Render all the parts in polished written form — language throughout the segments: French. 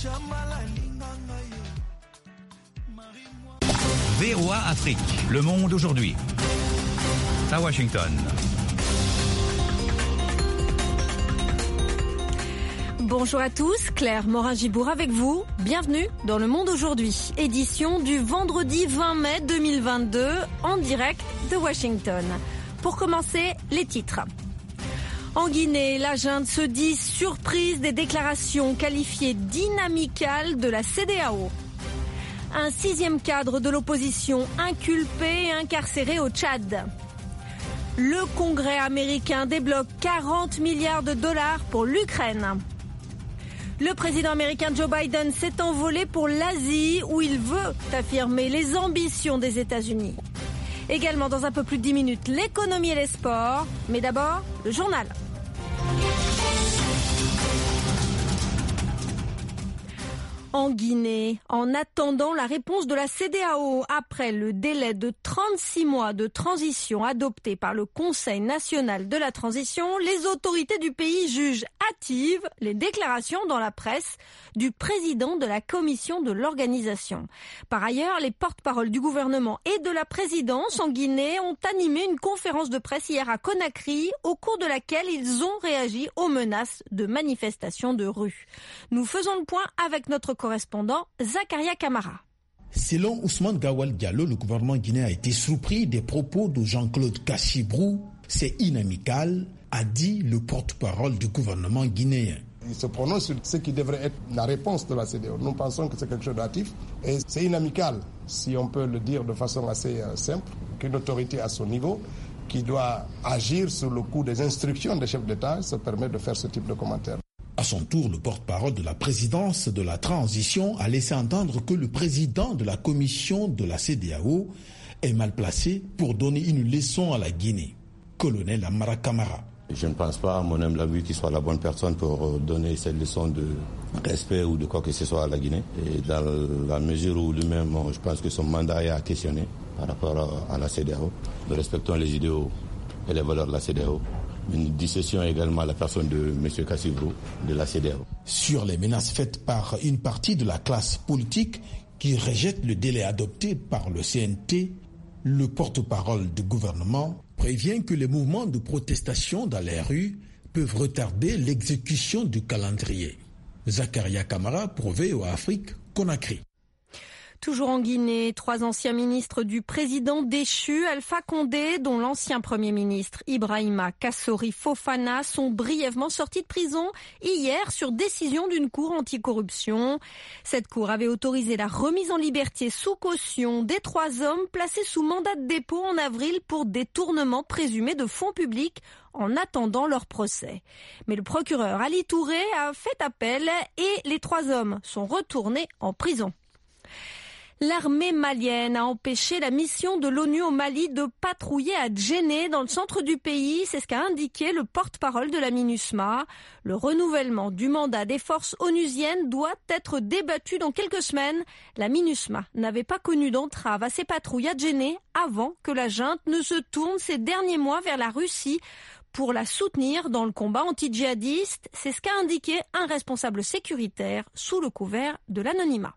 VOA Afrique, le monde aujourd'hui. À Washington. Bonjour à tous, Claire Morin-Gibour avec vous. Bienvenue dans Le Monde aujourd'hui, édition du vendredi 20 mai 2022 en direct de Washington. Pour commencer, les titres. En Guinée, la junte se dit surprise des déclarations qualifiées d'inamicales de la CEDEAO. Un 6e cadre de l'opposition inculpé et incarcéré au Tchad. Le Congrès américain débloque 40 milliards de dollars pour l'Ukraine. Le président américain Joe Biden s'est envolé pour l'Asie où il veut affirmer les ambitions des États-Unis. Également dans un peu plus de 10 minutes, l'économie et les sports. Mais d'abord, le journal. En Guinée, en attendant la réponse de la CEDEAO après le délai de 36 mois de transition adopté par le Conseil national de la transition, les autorités du pays jugent hâtives les déclarations dans la presse du président de la commission de l'organisation. Par ailleurs, les porte-paroles du gouvernement et de la présidence en Guinée ont animé une conférence de presse hier à Conakry, au cours de laquelle ils ont réagi aux menaces de manifestations de rue. Nous faisons le point avec notre correspondant Zakaria Kamara. Selon Ousmane Gawal Diallo, le gouvernement guinéen a été surpris des propos de Jean-Claude Kachibrou. C'est inamical, a dit le porte-parole du gouvernement guinéen. Il se prononce sur ce qui devrait être la réponse de la CEDEAO. Nous pensons que c'est quelque chose d'actif et c'est inamical, si on peut le dire de façon assez simple, qu'une autorité à son niveau qui doit agir sur le coup des instructions des chefs d'État se permet de faire ce type de commentaires. À son tour, le porte-parole de la présidence de la transition a laissé entendre que le président de la commission de la CEDEAO est mal placé pour donner une leçon à la Guinée. Colonel Amara Kamara. Je ne pense pas, à mon humble avis, qu'il soit la bonne personne pour donner cette leçon de respect ou de quoi que ce soit à la Guinée. Et dans la mesure où lui-même, je pense que son mandat est à questionner par rapport à la CEDEAO. Nous respectons les idéaux et les valeurs de la CEDEAO. Nous dissocions également la personne de M. Kachibrou de la CEDEAO. Sur les menaces faites par une partie de la classe politique qui rejette le délai adopté par le CNT, le porte-parole du gouvernement prévient que les mouvements de protestation dans les rues peuvent retarder l'exécution du calendrier. Zakaria Kamara pour VOA Afrique, Conakry. Toujours en Guinée, 3 anciens ministres du président déchu, Alpha Condé, dont l'ancien premier ministre Ibrahima Kassori Fofana, sont brièvement sortis de prison hier sur décision d'une cour anticorruption. Cette cour avait autorisé la remise en liberté sous caution des 3 hommes placés sous mandat de dépôt en avril pour détournement présumé de fonds publics en attendant leur procès. Mais le procureur Ali Touré a fait appel et les 3 hommes sont retournés en prison. L'armée malienne a empêché la mission de l'ONU au Mali de patrouiller à Djenné, dans le centre du pays. C'est ce qu'a indiqué le porte-parole de la MINUSMA. Le renouvellement du mandat des forces onusiennes doit être débattu dans quelques semaines. La MINUSMA n'avait pas connu d'entrave à ses patrouilles à Djenné avant que la junte ne se tourne ces derniers mois vers la Russie pour la soutenir dans le combat anti-djihadiste. C'est ce qu'a indiqué un responsable sécuritaire sous le couvert de l'anonymat.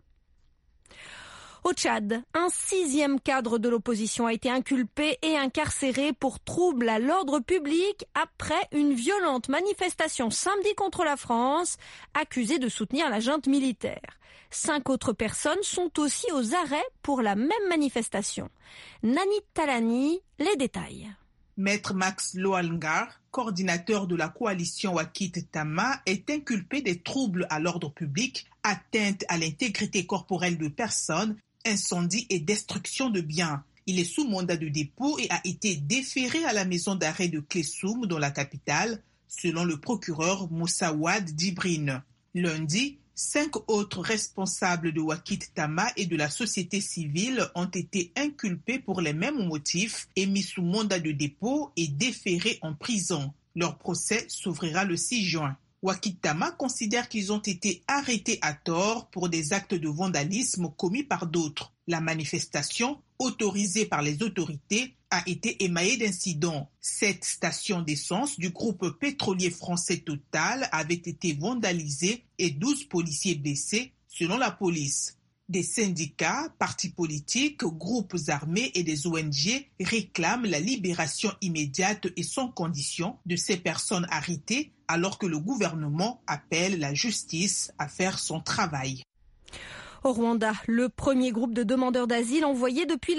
Au Tchad, un 6e cadre de l'opposition a été inculpé et incarcéré pour trouble à l'ordre public après une violente manifestation samedi contre la France, accusée de soutenir la junte militaire. 5 autres personnes sont aussi aux arrêts pour la même manifestation. Nani Talani, les détails. Maître Max Loalngar, coordinateur de la coalition Wakit Tama, est inculpé des troubles à l'ordre public, atteinte à l'intégrité corporelle de personnes, incendie et destruction de biens. Il est sous mandat de dépôt et a été déféré à la maison d'arrêt de Klessoum dans la capitale, selon le procureur Moussa Wad Djibrine. Lundi, 5 autres responsables de Wakit Tama et de la société civile ont été inculpés pour les mêmes motifs et mis sous mandat de dépôt et déférés en prison. Leur procès s'ouvrira le 6 juin. Wakit Tama considère qu'ils ont été arrêtés à tort pour des actes de vandalisme commis par d'autres. La manifestation, autorisée par les autorités, a été émaillée d'incidents. 7 stations d'essence du groupe pétrolier français Total avaient été vandalisées et 12 policiers blessés, selon la police. Des syndicats, partis politiques, groupes armés et des ONG réclament la libération immédiate et sans condition de ces personnes arrêtées, alors que le gouvernement appelle la justice à faire son travail. Au Rwanda, le premier groupe de demandeurs d'asile envoyé depuis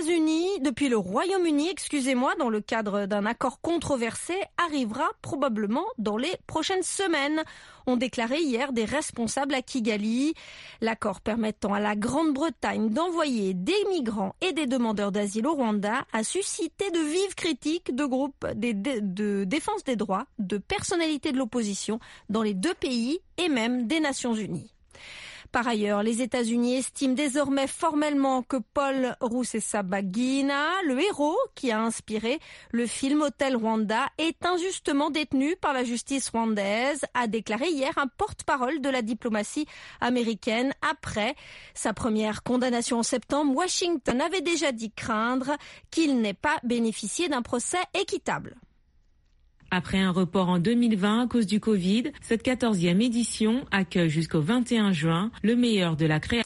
le Royaume-Uni, dans le cadre d'un accord controversé, arrivera probablement dans les prochaines semaines, ont déclaré hier des responsables à Kigali. L'accord permettant à la Grande-Bretagne d'envoyer des migrants et des demandeurs d'asile au Rwanda a suscité de vives critiques de groupes de défense des droits, de personnalités de l'opposition dans les deux pays et même des Nations Unies. Par ailleurs, les États-Unis estiment désormais formellement que Paul Rusesabagina, le héros qui a inspiré le film Hotel Rwanda, est injustement détenu par la justice rwandaise, a déclaré hier un porte-parole de la diplomatie américaine. Après sa première condamnation en septembre, Washington avait déjà dit craindre qu'il n'ait pas bénéficié d'un procès équitable. Après un report en 2020 à cause du Covid, cette 14e édition accueille jusqu'au 21 juin le meilleur de la création.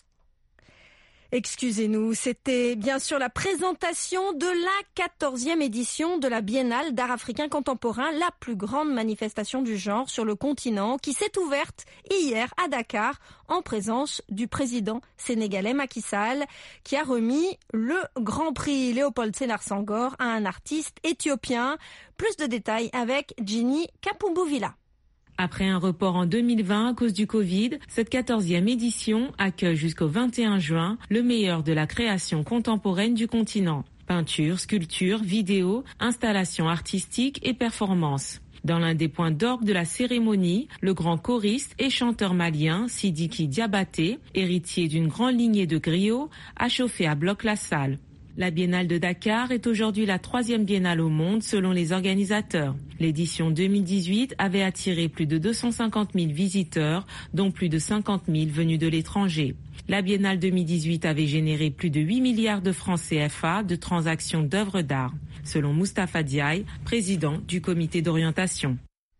Excusez-nous, c'était bien sûr la présentation de la 14e édition de la Biennale d'art africain contemporain, la plus grande manifestation du genre sur le continent, qui s'est ouverte hier à Dakar en présence du président sénégalais Macky Sall, qui a remis le Grand Prix Léopold Sédar Senghor à un artiste éthiopien. Plus de détails avec Ginny Kapumbuvila. Après un report en 2020 à cause du Covid, cette 14e édition accueille jusqu'au 21 juin le meilleur de la création contemporaine du continent. Peinture, sculpture, vidéo, installations artistiques et performances. Dans l'un des points d'orgue de la cérémonie, le grand choriste et chanteur malien Sidiki Diabaté, héritier d'une grande lignée de griots, a chauffé à bloc la salle. La Biennale de Dakar est aujourd'hui la 3e biennale au monde selon les organisateurs. L'édition 2018 avait attiré plus de 250 000 visiteurs, dont plus de 50 000 venus de l'étranger. La Biennale 2018 avait généré plus de 8 milliards de francs CFA de transactions d'œuvres d'art, selon Moustapha Diaye, président du comité d'orientation.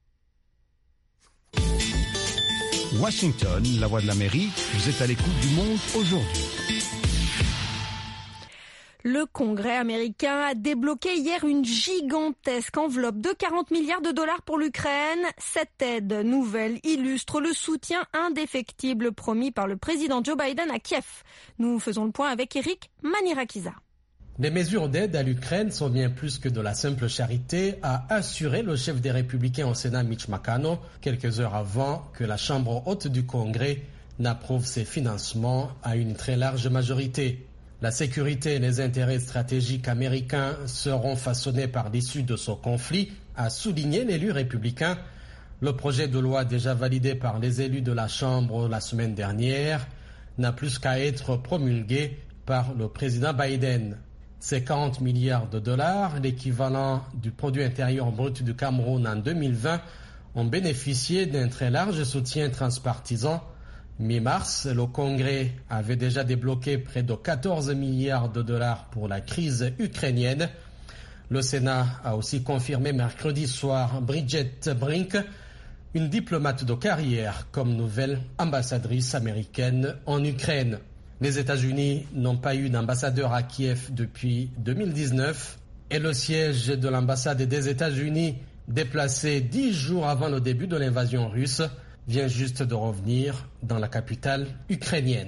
Washington, la voix de l'Amérique, vous êtes à l'écoute du monde aujourd'hui. Le Congrès américain a débloqué hier une gigantesque enveloppe de 40 milliards de dollars pour l'Ukraine. Cette aide nouvelle illustre le soutien indéfectible promis par le président Joe Biden à Kiev. Nous faisons le point avec Eric Manirakiza. Les mesures d'aide à l'Ukraine sont bien plus que de la simple charité, a assuré le chef des Républicains au Sénat Mitch McConnell quelques heures avant que la Chambre haute du Congrès n'approuve ces financements à une très large majorité. La sécurité et les intérêts stratégiques américains seront façonnés par l'issue de ce conflit, a souligné l'élu républicain. Le projet de loi déjà validé par les élus de la Chambre la semaine dernière n'a plus qu'à être promulgué par le président Biden. Ces 40 milliards de dollars, l'équivalent du produit intérieur brut du Cameroun en 2020, ont bénéficié d'un très large soutien transpartisan. Mi-mars, le Congrès avait déjà débloqué près de 14 milliards de dollars pour la crise ukrainienne. Le Sénat a aussi confirmé mercredi soir Bridget Brink, une diplomate de carrière, comme nouvelle ambassadrice américaine en Ukraine. Les États-Unis n'ont pas eu d'ambassadeur à Kiev depuis 2019 et le siège de l'ambassade des États-Unis, déplacé 10 jours avant le début de l'invasion russe, vient juste de revenir dans la capitale ukrainienne.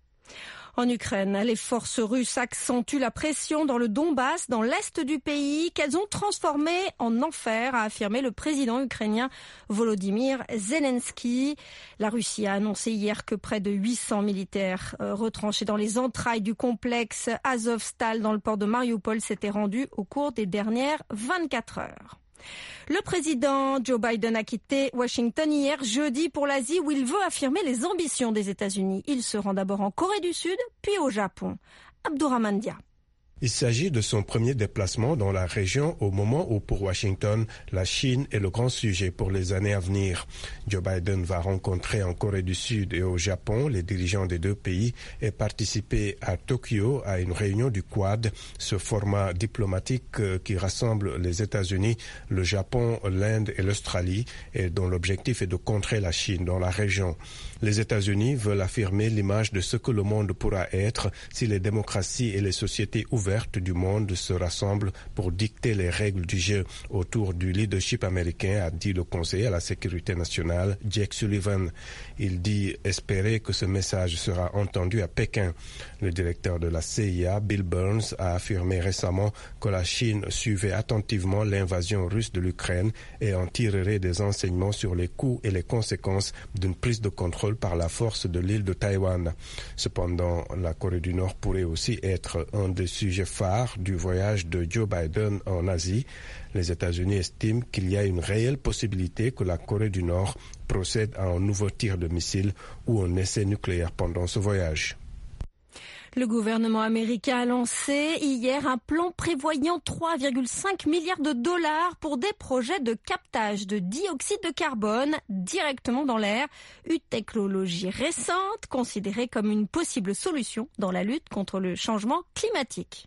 En Ukraine, les forces russes accentuent la pression dans le Donbass, dans l'est du pays, qu'elles ont transformé en enfer, a affirmé le président ukrainien Volodymyr Zelensky. La Russie a annoncé hier que près de 800 militaires retranchés dans les entrailles du complexe Azovstal dans le port de Mariupol s'étaient rendus au cours des dernières 24 heures. Le président Joe Biden a quitté Washington hier jeudi pour l'Asie où il veut affirmer les ambitions des États-Unis. Il se rend d'abord en Corée du Sud, puis au Japon. Abdourahmane Dia. Il s'agit de son premier déplacement dans la région au moment où pour Washington, la Chine est le grand sujet pour les années à venir. Joe Biden va rencontrer en Corée du Sud et au Japon les dirigeants des deux pays et participer à Tokyo à une réunion du Quad, ce format diplomatique qui rassemble les États-Unis, le Japon, l'Inde et l'Australie et dont l'objectif est de contrer la Chine dans la région. Les États-Unis veulent affirmer l'image de ce que le monde pourra être si les démocraties et les sociétés ouvertes du monde se rassemblent pour dicter les règles du jeu autour du leadership américain, a dit le conseiller à la sécurité nationale, Jake Sullivan. Il dit espérer que ce message sera entendu à Pékin. Le directeur de la CIA, Bill Burns, a affirmé récemment que la Chine suivait attentivement l'invasion russe de l'Ukraine et en tirerait des enseignements sur les coûts et les conséquences d'une prise de contrôle par la force de l'île de Taïwan. Cependant, la Corée du Nord pourrait aussi être un des sujets phares du voyage de Joe Biden en Asie. Les États-Unis estiment qu'il y a une réelle possibilité que la Corée du Nord procède à un nouveau tir de missile ou un essai nucléaire pendant ce voyage. Le gouvernement américain a lancé hier un plan prévoyant 3,5 milliards de dollars pour des projets de captage de dioxyde de carbone directement dans l'air, une technologie récente considérée comme une possible solution dans la lutte contre le changement climatique.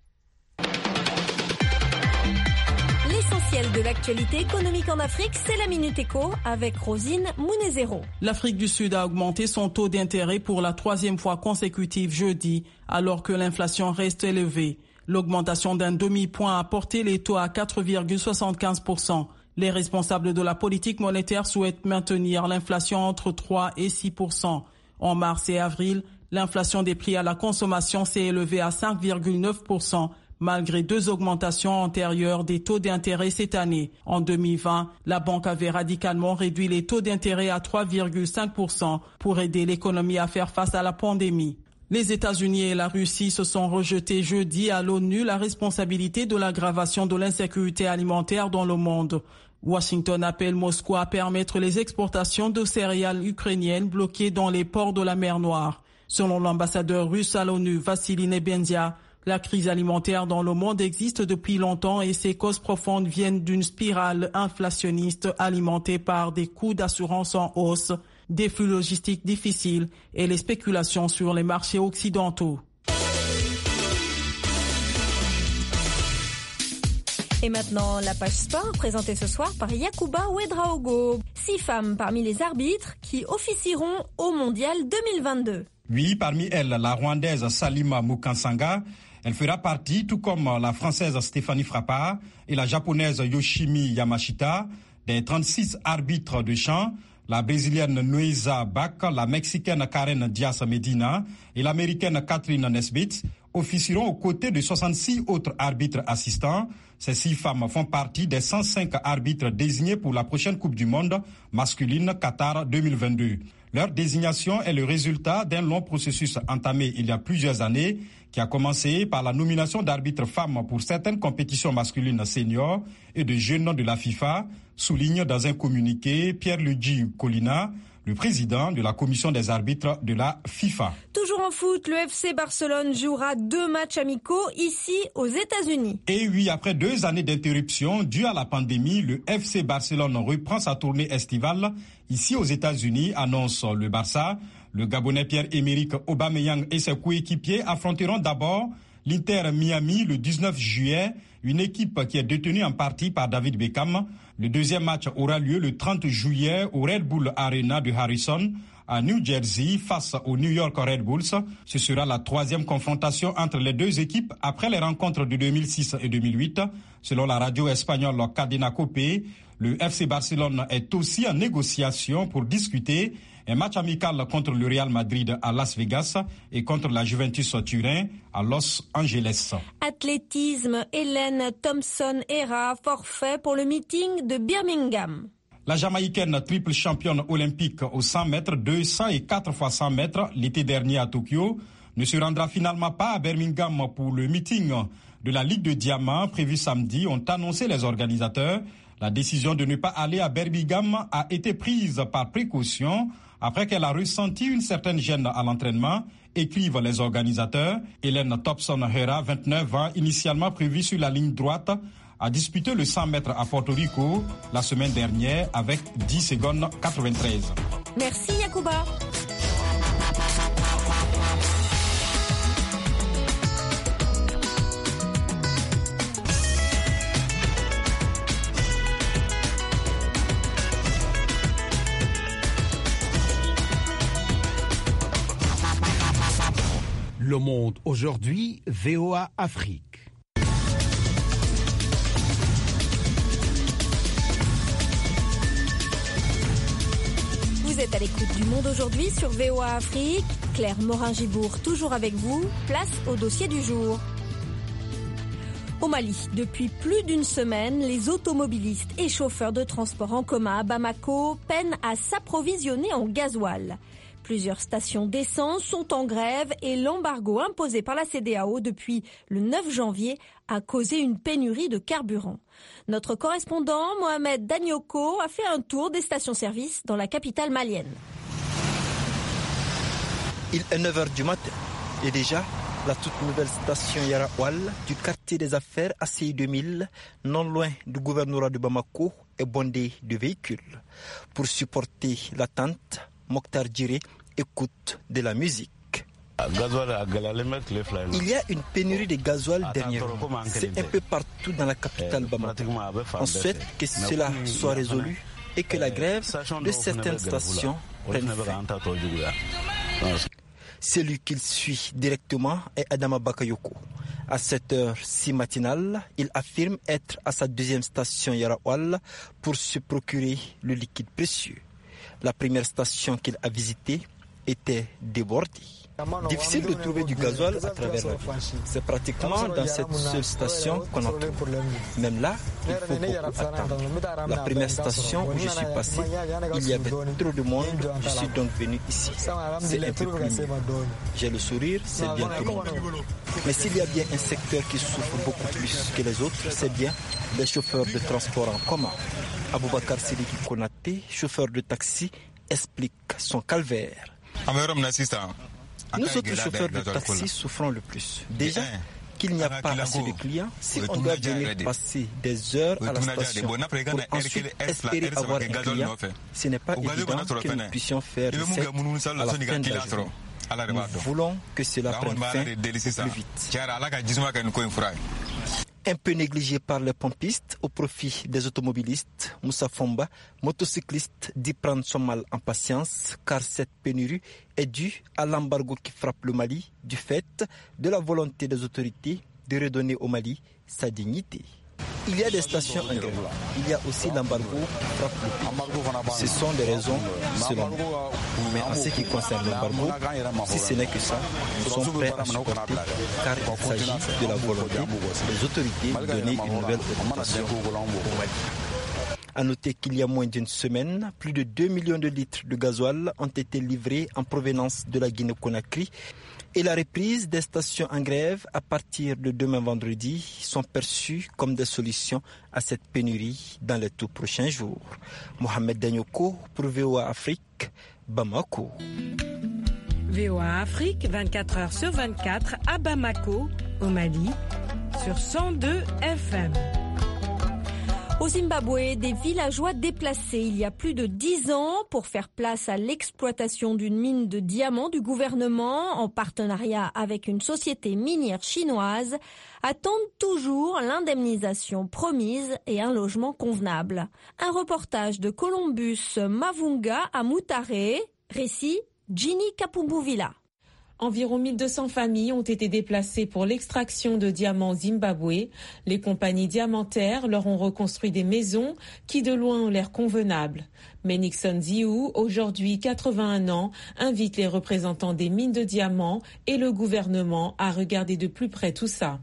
L'essentiel de l'actualité économique en Afrique, c'est la Minute Éco avec Rosine Mounezero. L'Afrique du Sud a augmenté son taux d'intérêt pour la 3e fois consécutive jeudi, alors que l'inflation reste élevée. L'augmentation d'un demi-point a porté les taux à 4,75%. Les responsables de la politique monétaire souhaitent maintenir l'inflation entre 3 et 6%. En mars et avril, l'inflation des prix à la consommation s'est élevée à 5,9%. Malgré 2 augmentations antérieures des taux d'intérêt cette année. En 2020, la banque avait radicalement réduit les taux d'intérêt à 3,5% pour aider l'économie à faire face à la pandémie. Les États-Unis et la Russie se sont rejetés jeudi à l'ONU la responsabilité de l'aggravation de l'insécurité alimentaire dans le monde. Washington appelle Moscou à permettre les exportations de céréales ukrainiennes bloquées dans les ports de la mer Noire. Selon l'ambassadeur russe à l'ONU, Vassily Nebenzia, la crise alimentaire dans le monde existe depuis longtemps et ses causes profondes viennent d'une spirale inflationniste alimentée par des coûts d'assurance en hausse, des flux logistiques difficiles et les spéculations sur les marchés occidentaux. Et maintenant, la page sport présentée ce soir par Yacouba Ouedraogo. 6 femmes parmi les arbitres qui officieront au Mondial 2022. Oui, parmi elles, la Rwandaise Salima Mukansanga. Elle fera partie, tout comme la Française Stéphanie Frappard et la Japonaise Yoshimi Yamashita, des 36 arbitres de champ. La Brésilienne Nueza Bach, la Mexicaine Karen Diaz Medina et l'Américaine Catherine Nesbitt officieront aux côtés de 66 autres arbitres assistants. Ces 6 femmes font partie des 105 arbitres désignés pour la prochaine Coupe du Monde masculine Qatar 2022. Leur désignation est le résultat d'un long processus entamé il y a plusieurs années qui a commencé par la nomination d'arbitres femmes pour certaines compétitions masculines seniors et de jeunes de la FIFA, souligne dans un communiqué Pierre-Luigi Collina, le président de la commission des arbitres de la FIFA. Toujours en foot, le FC Barcelone jouera 2 matchs amicaux ici aux États-Unis. Et oui, après 2 années d'interruption dues à la pandémie, le FC Barcelone reprend sa tournée estivale ici aux États-Unis, annonce le Barça. Le Gabonais Pierre-Emerick Aubameyang et ses coéquipiers affronteront d'abord l'Inter Miami le 19 juillet, une équipe qui est détenue en partie par David Beckham. Le deuxième match aura lieu le 30 juillet au Red Bull Arena de Harrison, à New Jersey, face aux New York Red Bulls. Ce sera la 3e confrontation entre les 2 équipes après les rencontres de 2006 et 2008. Selon la radio espagnole Cadena Cope, le FC Barcelone est aussi en négociation pour discuter un match amical contre le Real Madrid à Las Vegas et contre la Juventus Turin à Los Angeles. Athlétisme, Hélène Thompson-Hera, forfait pour le meeting de Birmingham. La Jamaïcaine triple championne olympique aux 100 mètres, 200 et 4 x 100 mètres l'été dernier à Tokyo ne se rendra finalement pas à Birmingham pour le meeting de la Ligue de Diamant prévu samedi, ont annoncé les organisateurs. La décision de ne pas aller à Birmingham a été prise par précaution après qu'elle a ressenti une certaine gêne à l'entraînement, écrivent les organisateurs. Hélène Thompson-Herah, 29 ans, initialement prévue sur la ligne droite, a disputé le 100 mètres à Porto Rico la semaine dernière avec 10 secondes 93. Merci Yacouba. Le Monde aujourd'hui, VOA Afrique. Vous êtes à l'écoute du Monde aujourd'hui sur VOA Afrique. Claire Morin-Gibourg, toujours avec vous. Place au dossier du jour. Au Mali, depuis plus d'une semaine, les automobilistes et chauffeurs de transport en commun à Bamako peinent à s'approvisionner en gasoil. Plusieurs stations d'essence sont en grève et l'embargo imposé par la CEDEAO depuis le 9 janvier a causé une pénurie de carburant. Notre correspondant Mohamed Danyoko a fait un tour des stations-service dans la capitale malienne. Il est 9h du matin et déjà la toute nouvelle station Yaraoual du quartier des affaires ACI 2000, non loin du gouvernorat de Bamako, est bondée de véhicules. Pour supporter l'attente, Mokhtar Djiré écoute de la musique. Il y a une pénurie de gasoil dernièrement. C'est un peu partout dans la capitale Bamako. On souhaite que cela soit résolu et que la grève de certaines stations prenne fin. Celui qu'il suit directement est Adama Bakayoko. À 7h06 matinale, il affirme être à sa deuxième station Yaraoual pour se procurer le liquide précieux. La première station qu'il a visitée était débordée. Difficile de trouver du gasoil à travers la ville. C'est pratiquement dans cette seule station qu'on en trouve. Même là, il faut beaucoup attendre. La première station où je suis passé, il y avait trop de monde. Je suis donc venu ici. C'est un peu plus mieux. J'ai le sourire, c'est bien tout le monde. Mais s'il y a bien un secteur qui souffre beaucoup plus que les autres, c'est bien les chauffeurs de transport en commun. Aboubakar Sidiki Konaté, chauffeur de taxi, explique son calvaire. Nous autres chauffeurs de taxi souffrons le plus. Déjà qu'il n'y a pas assez de clients, si on doit venir passer des heures à la station pour ensuite espérer avoir un client, ce n'est pas évident que nous puissions faire recette à la fin de la journée. Nous voulons que cela prenne fin au plus vite. Un peu négligé par les pompistes au profit des automobilistes, Moussa Fomba, motocycliste, dit prendre son mal en patience car cette pénurie est due à l'embargo qui frappe le Mali du fait de la volonté des autorités de redonner au Mali sa dignité. Il y a des stations en grève. Il y a aussi l'embargo qui frappe le pays. Ce sont des raisons selon nous. Mais en ce qui concerne l'embargo, si ce n'est que ça, nous sommes prêts à supporter car il s'agit de la volonté des autorités de donner une nouvelle orientation au Mali. À noter qu'il y a moins d'une semaine, plus de 2 millions de litres de gasoil ont été livrés en provenance de la Guinée-Conakry. Et la reprise des stations en grève à partir de demain vendredi sont perçues comme des solutions à cette pénurie dans les tout prochains jours. Mohamed Danyoko pour VOA Afrique, Bamako. VOA Afrique, 24 heures sur 24 à Bamako, au Mali, sur 102 FM. Au Zimbabwe, des villageois déplacés il y a plus de 10 ans pour faire place à l'exploitation d'une mine de diamants du gouvernement en partenariat avec une société minière chinoise attendent toujours l'indemnisation promise et un logement convenable. Un reportage de Columbus Mavunga à Mutare, récit Ginny Kapumbuvila. Environ 1200 familles ont été déplacées pour l'extraction de diamants au Zimbabwe. Les compagnies diamantaires leur ont reconstruit des maisons qui de loin ont l'air convenables. Mais Nixon Ziou, aujourd'hui 81 ans, invite les représentants des mines de diamants et le gouvernement à regarder de plus près tout ça.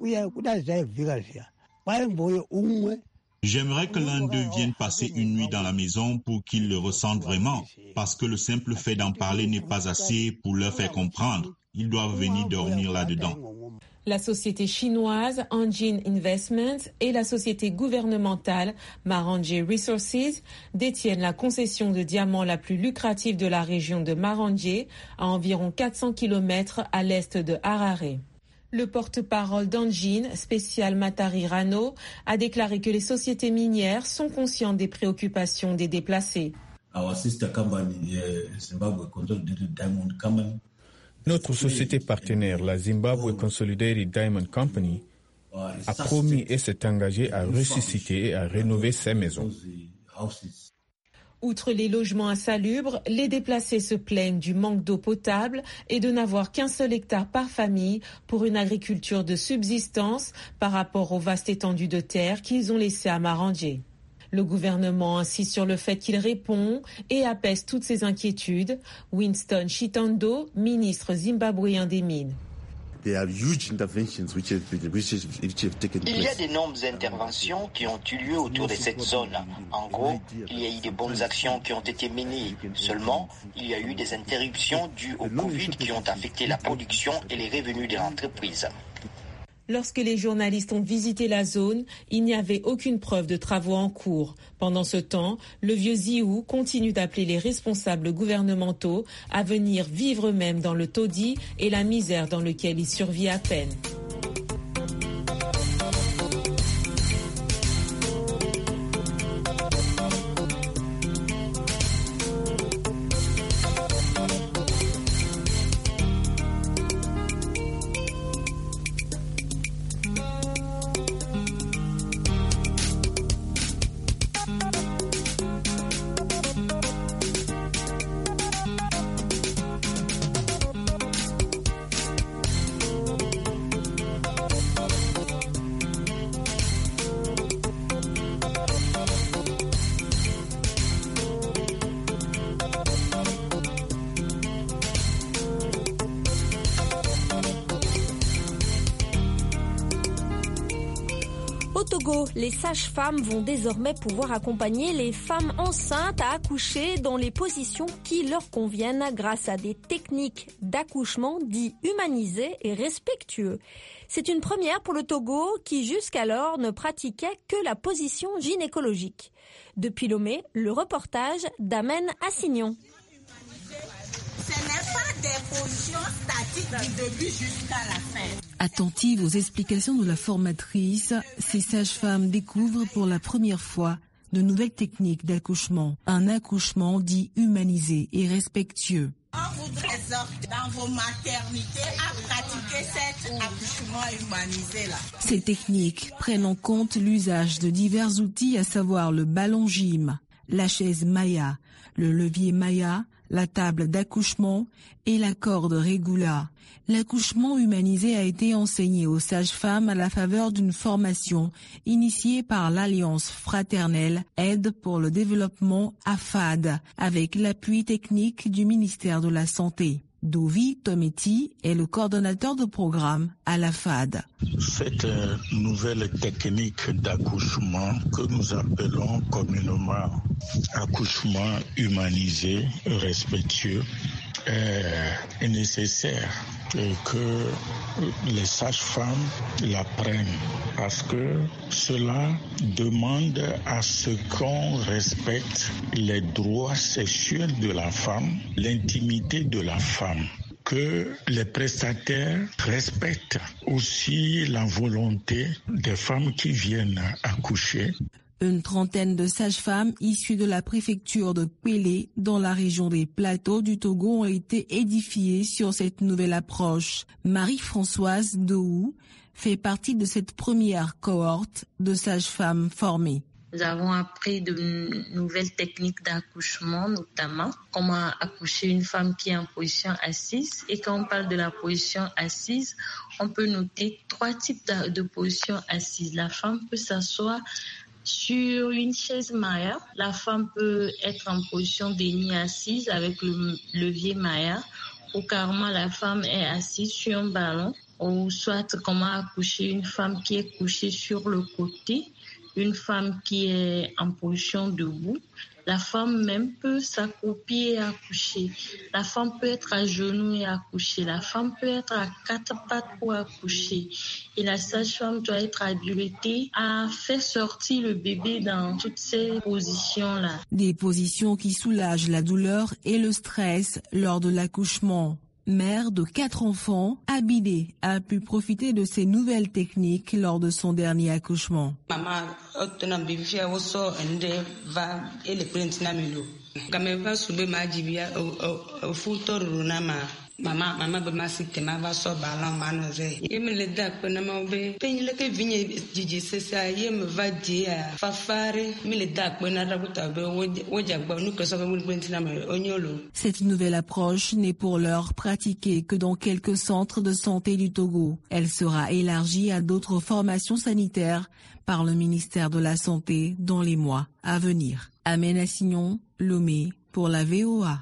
J'aimerais que l'un d'eux vienne passer une nuit dans la maison pour qu'ils le ressentent vraiment, parce que le simple fait d'en parler n'est pas assez pour leur faire comprendre. ils doivent venir dormir là-dedans. La société chinoise Anjin Investments et la société gouvernementale Marangé Resources détiennent la concession de diamants la plus lucrative de la région de Marangé, à environ 400 km à l'est de Harare. Le porte-parole d'Anjin, Spécial Matari Rano, a déclaré que les sociétés minières sont conscientes des préoccupations des déplacés. Notre société partenaire, la Zimbabwe Consolidated Diamond Company, a promis et s'est engagée à ressusciter et à rénover ses maisons. Outre les logements insalubres, les déplacés se plaignent du manque d'eau potable et de n'avoir qu'un seul hectare par famille pour une agriculture de subsistance par rapport aux vastes étendues de terre qu'ils ont laissées à Marangé. Le gouvernement insiste sur le fait qu'il répond et apaise toutes ces inquiétudes. Winston Chitando, ministre zimbabwéen des Mines. Il y a d'énormes interventions qui ont eu lieu autour de cette zone. En gros, il y a eu de bonnes actions qui ont été menées. Seulement, il y a eu des interruptions dues au Covid qui ont affecté la production et les revenus de l'entreprise. Lorsque les journalistes ont visité la zone, il n'y avait aucune preuve de travaux en cours. Pendant ce temps, le vieux Ziou continue d'appeler les responsables gouvernementaux à venir vivre eux-mêmes dans le taudis et la misère dans lequel il survit à peine. Au Togo, les sages-femmes vont désormais pouvoir accompagner les femmes enceintes à accoucher dans les positions qui leur conviennent grâce à des techniques d'accouchement dites humanisées et respectueux. C'est une première pour le Togo qui jusqu'alors ne pratiquait que la position gynécologique. Depuis Lomé, le reportage d'Amen Assignon. Ce n'est pas des positions statiques du début jusqu'à la fin. Attentives aux explications de la formatrice, ces sages-femmes découvrent pour la première fois de nouvelles techniques d'accouchement. Un accouchement dit humanisé et respectueux. On vous exhorte dans vos maternités à pratiquer cet accouchement humanisé-là. Ces techniques prennent en compte l'usage de divers outils, à savoir le ballon gym, la chaise Maya, le levier Maya, la table d'accouchement et la corde Regula. L'accouchement humanisé a été enseigné aux sages-femmes à la faveur d'une formation initiée par l'Alliance fraternelle Aide pour le développement AFAD, avec l'appui technique du ministère de la Santé. Dovi Tometi est le coordonnateur de programme à l'AFAD. Cette nouvelle technique d'accouchement que nous appelons communément accouchement humanisé, respectueux, est nécessaire que les sages-femmes l'apprennent parce que cela demande à ce qu'on respecte les droits sexuels de la femme, l'intimité de la femme, que les prestataires respectent aussi la volonté des femmes qui viennent accoucher. Une trentaine de sages-femmes issues de la préfecture de Kwélé, dans la région des Plateaux du Togo, ont été édifiées sur cette nouvelle approche. Marie-Françoise Dohou fait partie de cette première cohorte de sages-femmes formées. Nous avons appris de nouvelles techniques d'accouchement, notamment comment accoucher une femme qui est en position assise. Et quand on parle de la position assise, on peut noter 3 types de positions assises. La femme peut s'asseoir sur une chaise Maya. La femme peut être en position demi-assise avec le levier Maya, ou carrément la femme est assise sur un ballon, ou soit comment accoucher une femme qui est couchée sur le côté, une femme qui est en position debout. La femme même peut s'accroupir et accoucher. La femme peut être à genoux et accoucher. La femme peut être à 4 pattes pour accoucher. Et la sage-femme doit être habilitée à faire sortir le bébé dans toutes ces positions-là. Des positions qui soulagent la douleur et le stress lors de l'accouchement. Mère de 4 enfants, Abidé a pu profiter de ces nouvelles techniques lors de son dernier accouchement. Cette nouvelle approche n'est pour l'heure pratiquée que dans quelques centres de santé du Togo. Elle sera élargie à d'autres formations sanitaires par le ministère de la Santé dans les mois à venir. Amena Signon, Lomé, pour la VOA.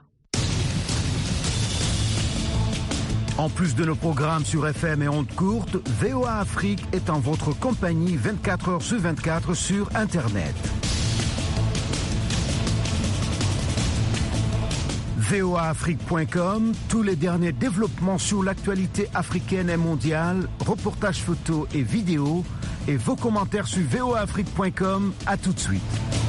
En plus de nos programmes sur FM et ondes courtes, VOA Afrique est en votre compagnie 24 heures sur 24 sur Internet. voaafrique.com, tous les derniers développements sur l'actualité africaine et mondiale, reportages photos et vidéos, et vos commentaires sur voaafrique.com. À tout de suite.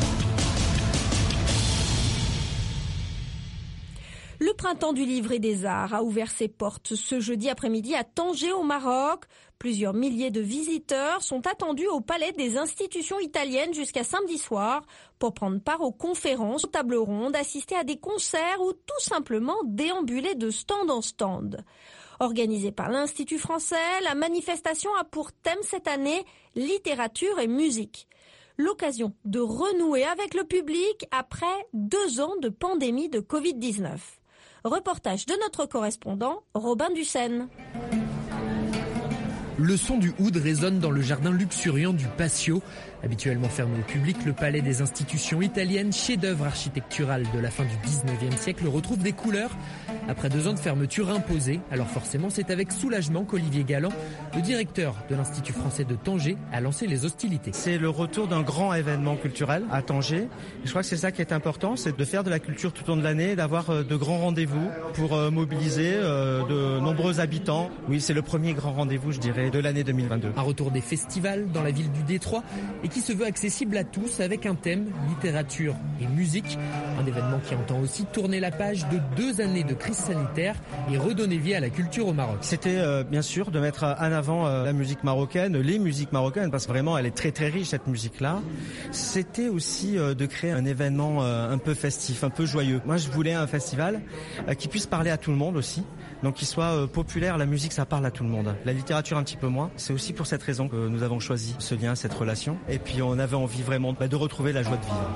Le printemps du livre et des arts a ouvert ses portes ce jeudi après-midi à Tanger au Maroc. Plusieurs milliers de visiteurs sont attendus au palais des institutions italiennes jusqu'à samedi soir pour prendre part aux conférences, aux tables rondes, assister à des concerts ou tout simplement déambuler de stand en stand. Organisée par l'Institut français, la manifestation a pour thème cette année littérature et musique. L'occasion de renouer avec le public après 2 ans de pandémie de Covid-19. Reportage de notre correspondant, Robin Dussène. Le son du oud résonne dans le jardin luxuriant du Patio. Habituellement fermé au public, le palais des institutions italiennes, chef-d'œuvre architectural de la fin du 19e siècle, retrouve des couleurs après 2 ans de fermeture imposée. Alors forcément, c'est avec soulagement qu'Olivier Galland, le directeur de l'Institut français de Tanger, a lancé les hostilités. C'est le retour d'un grand événement culturel à Tanger. Je crois que c'est ça qui est important, c'est de faire de la culture tout au long de l'année, d'avoir de grands rendez-vous pour mobiliser de nombreux habitants. Oui, c'est le premier grand rendez-vous, je dirais, de l'année 2022. Un retour des festivals dans la ville du Détroit et qui se veut accessible à tous avec un thème, littérature et musique. Un événement qui entend aussi tourner la page de 2 années de crise sanitaire et redonner vie à la culture au Maroc. C'était bien sûr de mettre en avant la musique marocaine, les musiques marocaines, parce que vraiment elle est très très riche cette musique-là. C'était aussi de créer un événement un peu festif, un peu joyeux. Moi je voulais un festival qui puisse parler à tout le monde aussi. Donc qu'il soit populaire, la musique ça parle à tout le monde. La littérature un petit peu moins. C'est aussi pour cette raison que nous avons choisi ce lien, cette relation. Et puis on avait envie vraiment de retrouver la joie de vivre.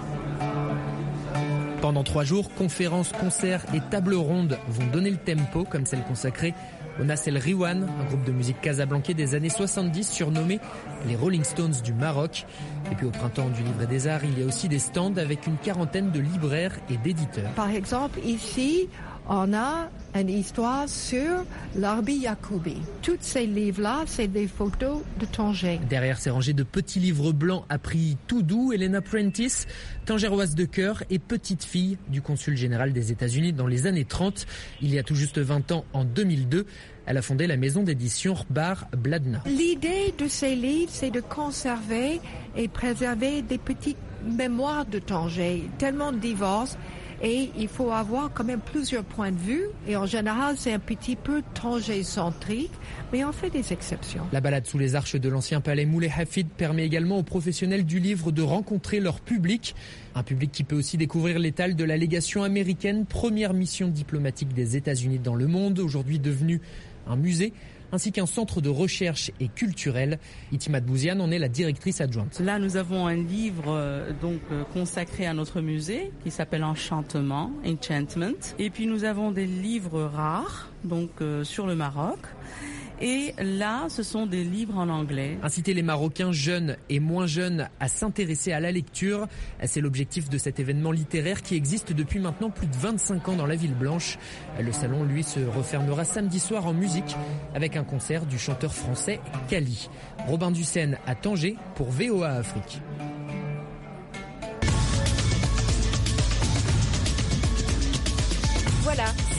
Pendant 3 jours, conférences, concerts et tables rondes vont donner le tempo, comme celle consacrée au Nas El Riwan, un groupe de musique casablancais des années 70 surnommé les Rolling Stones du Maroc. Et puis au printemps du livre et des arts, il y a aussi des stands avec une 40aine de libraires et d'éditeurs. Par exemple, ici, on a une histoire sur l'Arbi Yacoubi. Tous ces livres-là, c'est des photos de Tanger. Derrière ces rangées de petits livres blancs à prix tout doux, Elena Prentice, tangéroise de cœur et petite fille du consul général des États-Unis dans les années 30. Il y a tout juste 20 ans, en 2002, elle a fondé la maison d'édition Bar Bladna. L'idée de ces livres, c'est de conserver et préserver des petites mémoires de Tanger, tellement diverses. Et il faut avoir quand même plusieurs points de vue. Et en général, c'est un petit peu Tanger-centrique, mais on fait des exceptions. La balade sous les arches de l'ancien palais Moulay Hafid permet également aux professionnels du livre de rencontrer leur public. Un public qui peut aussi découvrir l'étal de la légation américaine, première mission diplomatique des États-Unis dans le monde, aujourd'hui devenue un musée, ainsi qu'un centre de recherche et culturel. Itimad Bouziane en est la directrice adjointe. Là, nous avons un livre consacré à notre musée qui s'appelle Enchantment. Et puis nous avons des livres rares sur le Maroc. Et là, ce sont des livres en anglais. Inciter les Marocains jeunes et moins jeunes à s'intéresser à la lecture, c'est l'objectif de cet événement littéraire qui existe depuis maintenant plus de 25 ans dans la Ville Blanche. Le salon, lui, se refermera samedi soir en musique avec un concert du chanteur français Kali. Robin Dussène à Tanger pour VOA Afrique.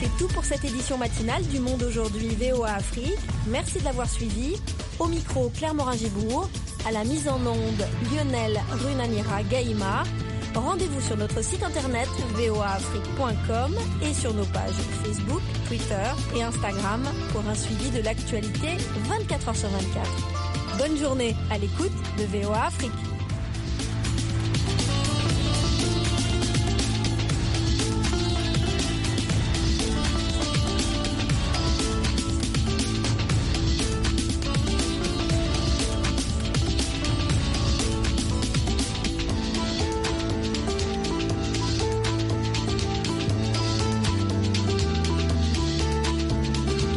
C'est tout pour cette édition matinale du Monde aujourd'hui VOA Afrique. Merci de l'avoir suivi. Au micro, Claire Morin-Gibourg. À la mise en onde, Lionel Runanira Gaïma. Rendez-vous sur notre site internet voaafrique.com et sur nos pages Facebook, Twitter et Instagram pour un suivi de l'actualité 24h sur 24. Bonne journée à l'écoute de VOA Afrique.